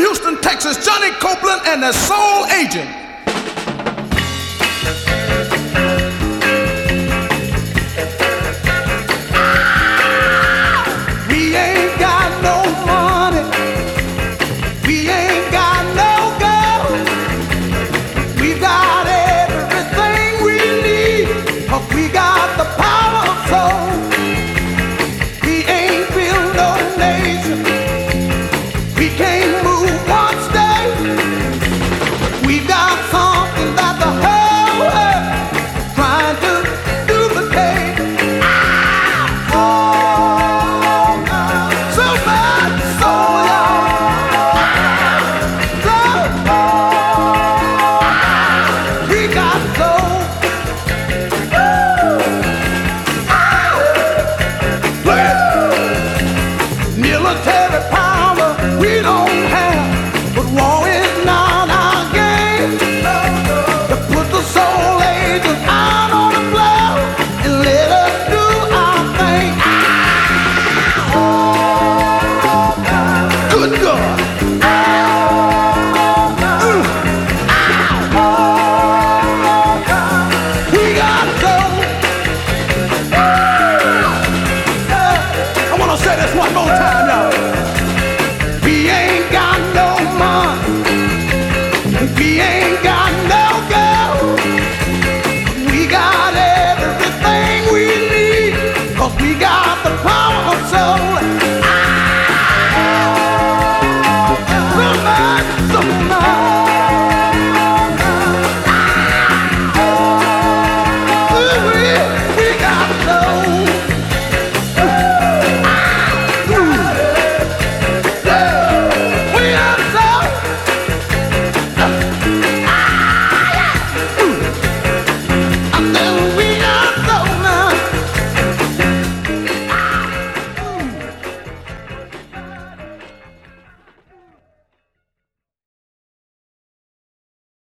Houston, Texas, Johnny Copeland and the Soul Agent. We ain't got no money. We ain't got no gold. We got everything we need, but we got the power of soul. We ain't built no nation. We can't move one state. We got something that the whole world trying to duplicate. Oh, so bad, so young. We got soul. Military.